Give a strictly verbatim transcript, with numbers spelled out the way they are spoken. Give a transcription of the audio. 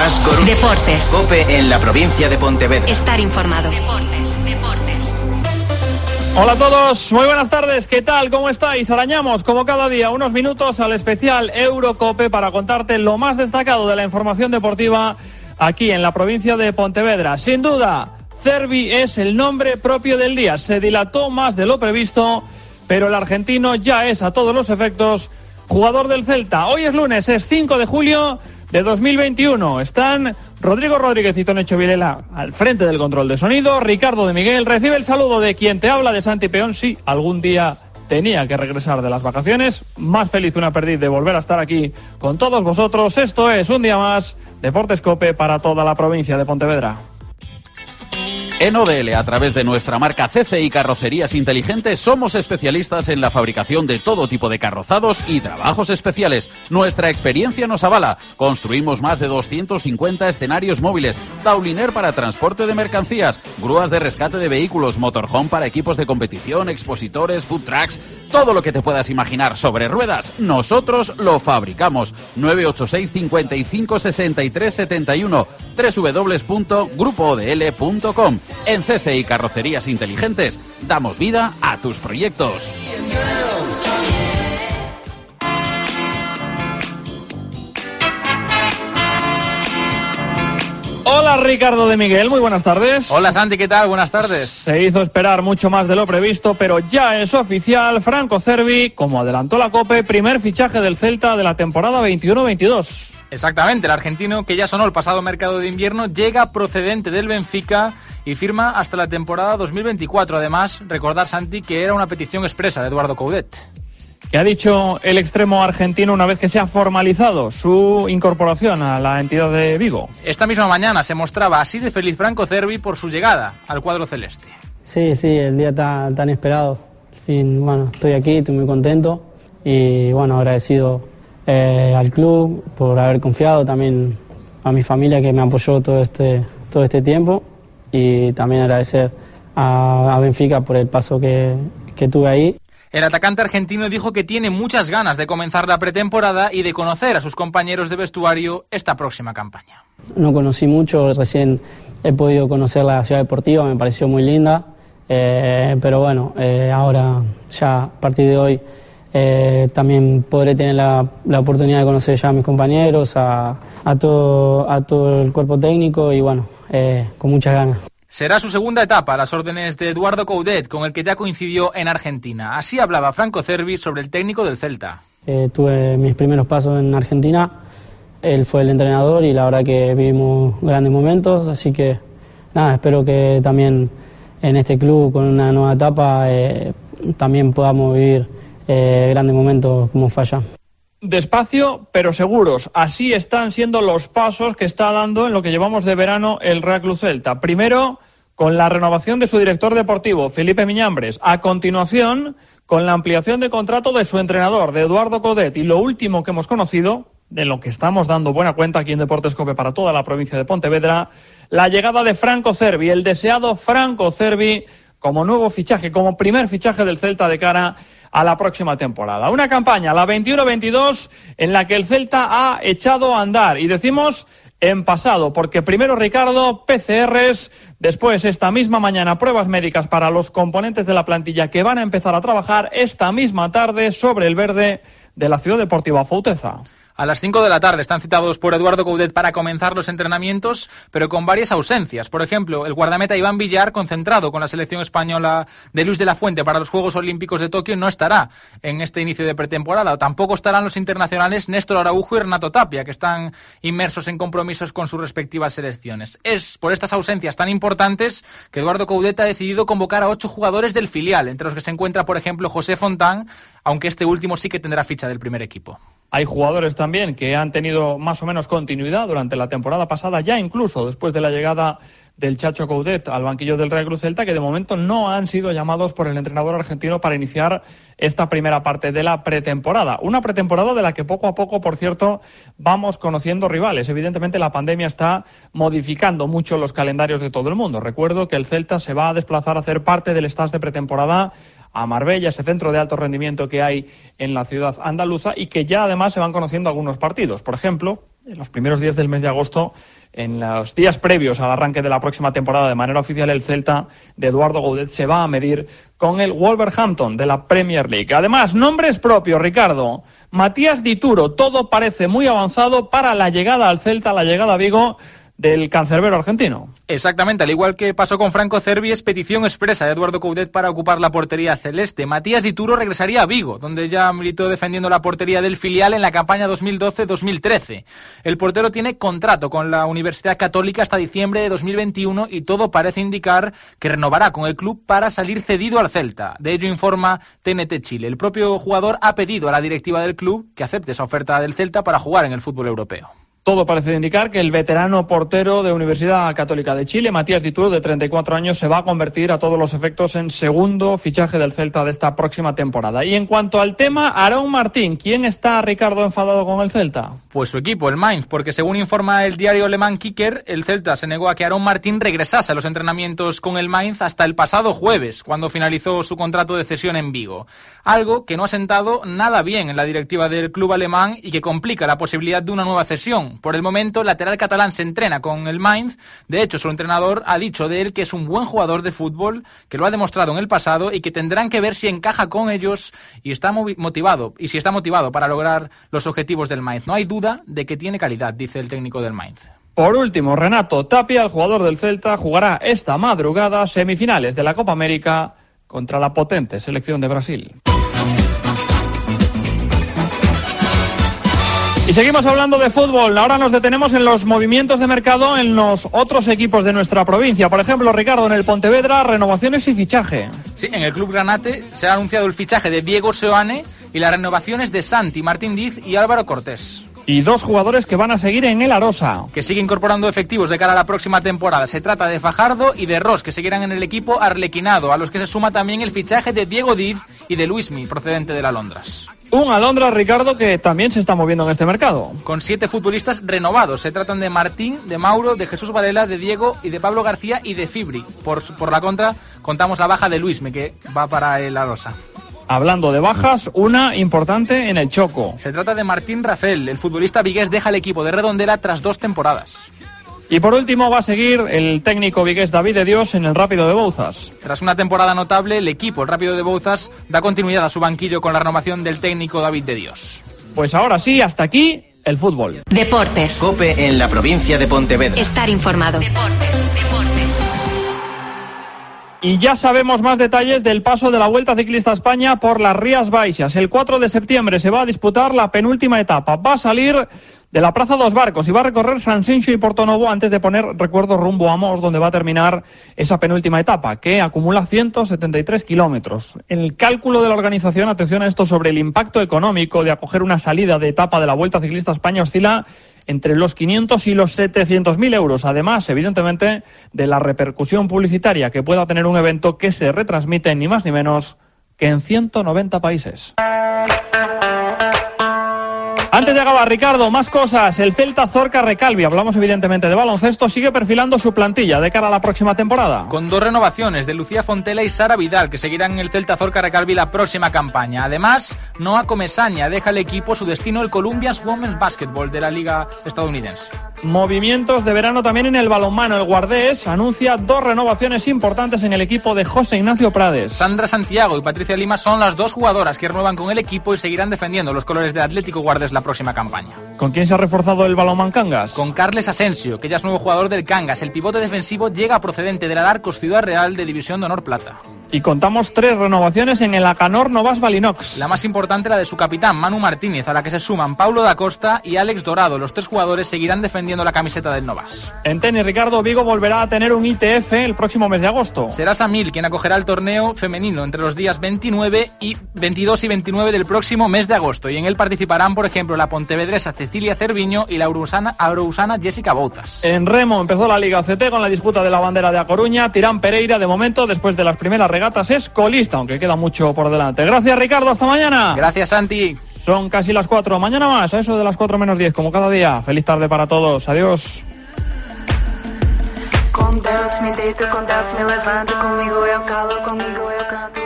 Más Coruña. Deportes. COPE en la provincia de Pontevedra. Estar informado. Deportes, deportes. Hola a todos, muy buenas tardes, ¿qué tal? ¿Cómo estáis? Arañamos, como cada día, unos minutos al especial Eurocope para contarte lo más destacado de la información deportiva aquí en la provincia de Pontevedra. Sin duda, Cervi es el nombre propio del día. Se dilató más de lo previsto, pero el argentino ya es a todos los efectos jugador del Celta. Hoy es lunes, es cinco de julio de dos mil veintiuno. Están Rodrigo Rodríguez y Tonecho Vilela al frente del control de sonido. Ricardo de Miguel recibe el saludo de quien te habla, de Santi Peón. Sí, algún día tenía que regresar de las vacaciones. Más feliz que una perdiz de volver a estar aquí con todos vosotros. Esto es un día más Deportes Cope para toda la provincia de Pontevedra. En O D L, a través de nuestra marca C C I Carrocerías Inteligentes, somos especialistas en la fabricación de todo tipo de carrozados y trabajos especiales. Nuestra experiencia nos avala. Construimos más de doscientos cincuenta escenarios móviles, tauliner para transporte de mercancías, grúas de rescate de vehículos, motorhome para equipos de competición, expositores, food trucks, todo lo que te puedas imaginar sobre ruedas, nosotros lo fabricamos. nueve ocho seis, cincuenta y cinco, sesenta y tres, setenta y uno, doble u doble u doble u punto grupo o d l punto com. En C C I Carrocerías Inteligentes damos vida a tus proyectos. Hola Ricardo de Miguel, muy buenas tardes. Hola Santi, ¿qué tal? Buenas tardes. Se hizo esperar mucho más de lo previsto, pero ya es oficial. Franco Cervi, como adelantó la COPE, primer fichaje del Celta de la temporada veintiuno veintidós. Exactamente, el argentino que ya sonó el pasado mercado de invierno llega procedente del Benfica y firma hasta la temporada dos mil veinticuatro. Además, recordar, Santi, que era una petición expresa de Eduardo Coudet. ¿Qué ha dicho el extremo argentino una vez que se ha formalizado su incorporación a la entidad de Vigo? Esta misma mañana se mostraba así de feliz Franco Cervi por su llegada al cuadro celeste. Sí, sí, el día tan, tan esperado. Al fin, bueno, estoy aquí, estoy muy contento y bueno, agradecido eh, al club por haber confiado, también a mi familia que me apoyó todo este, todo este tiempo y también agradecer a, a Benfica por el paso que, que tuve ahí. El atacante argentino dijo que tiene muchas ganas de comenzar la pretemporada y de conocer a sus compañeros de vestuario esta próxima campaña. No conocí mucho, recién he podido conocer la ciudad deportiva, me pareció muy linda, eh, pero bueno, eh, ahora ya a partir de hoy eh, también podré tener la, la oportunidad de conocer ya a mis compañeros, a, a, todo, a todo el cuerpo técnico y bueno, eh, con muchas ganas. Será su segunda etapa a las órdenes de Eduardo Coudet, con el que ya coincidió en Argentina. Así hablaba Franco Cervi sobre el técnico del Celta. Eh, tuve mis primeros pasos en Argentina, él fue el entrenador y la verdad que vivimos grandes momentos, así que nada, espero que también en este club con una nueva etapa eh, también podamos vivir eh, grandes momentos como fue allá. Despacio, pero seguros. Así están siendo los pasos que está dando en lo que llevamos de verano el Real Club Celta. Primero, con la renovación de su director deportivo, Felipe Miñambres. A continuación, con la ampliación de contrato de su entrenador, de Eduardo Coudet. Y lo último que hemos conocido, de lo que estamos dando buena cuenta aquí en Deportes Cope para toda la provincia de Pontevedra, la llegada de Franco Cervi, el deseado Franco Cervi, como nuevo fichaje, como primer fichaje del Celta de cara a la próxima temporada. Una campaña, la veintiuno veintidós, en la que el Celta ha echado a andar. Y decimos en pasado, porque primero, Ricardo, P C Rs, después esta misma mañana pruebas médicas para los componentes de la plantilla que van a empezar a trabajar esta misma tarde sobre el verde de la Ciudad Deportiva Fauteza. A las cinco de la tarde están citados por Eduardo Coudet para comenzar los entrenamientos, pero con varias ausencias. Por ejemplo, el guardameta Iván Villar, concentrado con la selección española de Luis de la Fuente para los Juegos Olímpicos de Tokio, no estará en este inicio de pretemporada. Tampoco estarán los internacionales Néstor Araujo y Renato Tapia, que están inmersos en compromisos con sus respectivas selecciones. Es por estas ausencias tan importantes que Eduardo Coudet ha decidido convocar a ocho jugadores del filial, entre los que se encuentra, por ejemplo, José Fontán, aunque este último sí que tendrá ficha del primer equipo. Hay jugadores también que han tenido más o menos continuidad durante la temporada pasada, ya incluso después de la llegada del Chacho Coudet al banquillo del Real Club Celta, que de momento no han sido llamados por el entrenador argentino para iniciar esta primera parte de la pretemporada. Una pretemporada de la que poco a poco, por cierto, vamos conociendo rivales. Evidentemente la pandemia está modificando mucho los calendarios de todo el mundo. Recuerdo que el Celta se va a desplazar a hacer parte del stage de pretemporada a Marbella, ese centro de alto rendimiento que hay en la ciudad andaluza, y que ya además se van conociendo algunos partidos. Por ejemplo, en los primeros días del mes de agosto, en los días previos al arranque de la próxima temporada de manera oficial, el Celta de Eduardo Coudet se va a medir con el Wolverhampton de la Premier League. Además, nombres propios, Ricardo. Matías Dituro, todo parece muy avanzado para la llegada al Celta, la llegada a Vigo del cancerbero argentino. Exactamente, al igual que pasó con Franco Cervi, es petición expresa de Eduardo Coudet para ocupar la portería celeste. Matías Dituro regresaría a Vigo, donde ya militó defendiendo la portería del filial en la campaña dos mil doce dos mil trece. El portero tiene contrato con la Universidad Católica hasta diciembre de dos mil veintiuno y todo parece indicar que renovará con el club para salir cedido al Celta. De ello informa T N T Chile. El propio jugador ha pedido a la directiva del club que acepte esa oferta del Celta para jugar en el fútbol europeo. Todo parece indicar que el veterano portero de Universidad Católica de Chile, Matías Dituro, de treinta y cuatro años, se va a convertir a todos los efectos en segundo fichaje del Celta de esta próxima temporada. Y en cuanto al tema, Aarón Martín, ¿quién está, Ricardo, enfadado con el Celta? Pues su equipo, el Mainz, porque según informa el diario alemán Kicker, el Celta se negó a que Aarón Martín regresase a los entrenamientos con el Mainz hasta el pasado jueves, cuando finalizó su contrato de cesión en Vigo. Algo que no ha sentado nada bien en la directiva del club alemán y que complica la posibilidad de una nueva cesión. Por el momento, el lateral catalán se entrena con el Mainz. De hecho, su entrenador ha dicho de él que es un buen jugador de fútbol, que lo ha demostrado en el pasado y que tendrán que ver si encaja con ellos y está motivado, y si está motivado para lograr los objetivos del Mainz. No hay duda de que tiene calidad, dice el técnico del Mainz. Por último, Renato Tapia, el jugador del Celta, jugará esta madrugada semifinales de la Copa América contra la potente selección de Brasil. Y seguimos hablando de fútbol. Ahora nos detenemos en los movimientos de mercado en los otros equipos de nuestra provincia. Por ejemplo, Ricardo, en el Pontevedra, renovaciones y fichaje. Sí, en el club granate se ha anunciado el fichaje de Diego Seoane y las renovaciones de Santi, Martín Diz y Álvaro Cortés. Y dos jugadores que van a seguir en el Arosa, que sigue incorporando efectivos de cara a la próxima temporada. Se trata de Fajardo y de Ross, que seguirán en el equipo arlequinado, a los que se suma también el fichaje de Diego Diz y de Luismi, procedente del Alondras. Un Alondras, Ricardo, que también se está moviendo en este mercado. Con siete futbolistas renovados. Se tratan de Martín, de Mauro, de Jesús Varela, de Diego y de Pablo García y de Fibri. Por, por la contra, contamos la baja de Luismi, que va para el Arosa. Hablando de bajas, una importante en el Choco. Se trata de Martín Rafel. El futbolista vigués deja el equipo de Redondela tras dos temporadas. Y por último va a seguir el técnico vigués David de Dios en el Rápido de Bouzas. Tras una temporada notable, el equipo, el Rápido de Bouzas, da continuidad a su banquillo con la renovación del técnico David de Dios. Pues ahora sí, hasta aquí el fútbol. Deportes. COPE en la provincia de Pontevedra. Estar informado. Deportes, deportes. Y ya sabemos más detalles del paso de la Vuelta Ciclista a España por las Rías Baixas. El cuatro de septiembre se va a disputar la penúltima etapa. Va a salir de la Plaza dos Barcos y va a recorrer San Xenxo y Portonovo antes de poner, recuerdo, rumbo a Mos, donde va a terminar esa penúltima etapa, que acumula ciento setenta y tres kilómetros. El cálculo de la organización, atención a esto, sobre el impacto económico de acoger una salida de etapa de la Vuelta Ciclista a España oscila entre los quinientos y los setecientos mil euros. Además, evidentemente, de la repercusión publicitaria que pueda tener un evento que se retransmite ni más ni menos que en ciento noventa países. Antes de acabar, Ricardo, más cosas. El Celta Zorca Recalvi, hablamos evidentemente de baloncesto, sigue perfilando su plantilla de cara a la próxima temporada. Con dos renovaciones de Lucía Fontela y Sara Vidal, que seguirán en el Celta Zorca Recalvi la próxima campaña. Además, Noah Comesaña deja el equipo su destino el Columbia's Women's Basketball de la liga estadounidense. Movimientos de verano también en el balonmano. El Guardés anuncia dos renovaciones importantes en el equipo de José Ignacio Prades. Sandra Santiago y Patricia Lima son las dos jugadoras que renuevan con el equipo y seguirán defendiendo los colores de Atlético Guardés la próxima campaña. ¿Con quién se ha reforzado el balonmán Cangas? Con Carles Asensio, que ya es nuevo jugador del Cangas. El pivote defensivo llega procedente del Alarcos Ciudad Real de División de Honor Plata. Y contamos tres renovaciones en el Acanor Novas Balinox. La más importante, la de su capitán, Manu Martínez, a la que se suman Paulo da Costa y Alex Dorado. Los tres jugadores seguirán defendiendo la camiseta del Novas. En tenis, Ricardo, Vigo volverá a tener un I T F el próximo mes de agosto. Será Samil quien acogerá el torneo femenino entre los días veintinueve y veintidós y veintinueve del próximo mes de agosto. Y en él participarán, por ejemplo, la pontevedresa Cecilia Cerviño y la arousana, arousana Jessica Bouzas. En remo empezó la Liga C T con la disputa de la bandera de A Coruña. Tirán Pereira, de momento, después de las primeras regatas, es colista, aunque queda mucho por delante. Gracias, Ricardo, hasta mañana. Gracias, Santi. Son casi las cuatro, mañana más, a eso de las cuatro menos diez, como cada día. Feliz tarde para todos, adiós. Com Deus me deito, com Deus me levanto, comigo eu calo, comigo eu canto.